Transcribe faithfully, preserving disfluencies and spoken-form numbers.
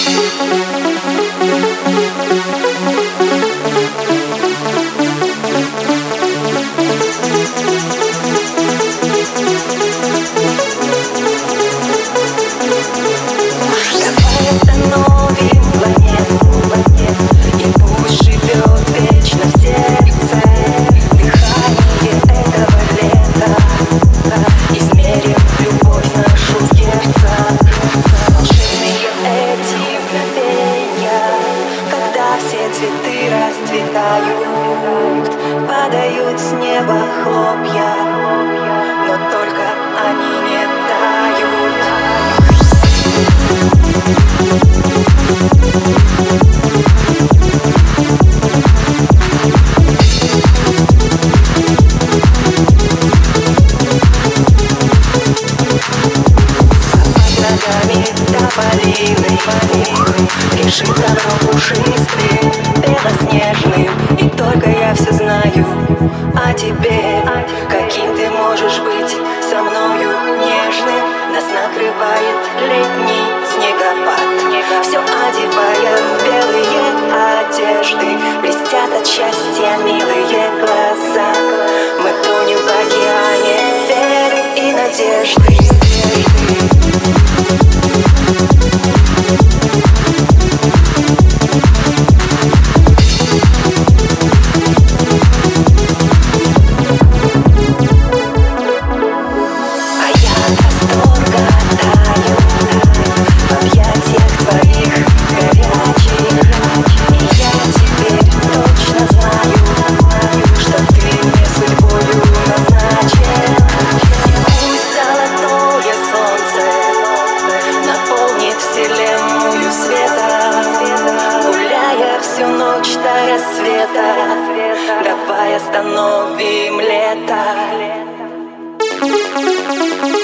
Цветы расцветают, падают с неба хлопья, но только они не тают. Под ногами тополиный, лежит давно пушистым, белоснежным, и только я все знаю о тебе. Каким ты можешь быть со мною нежным? Нас накрывает летний снегопад, все одевая в белые одежды. Блестят от счастья милые глаза, мы тонем в океане веры и надежды. Всю ночь до рассвета, давай остановим лето.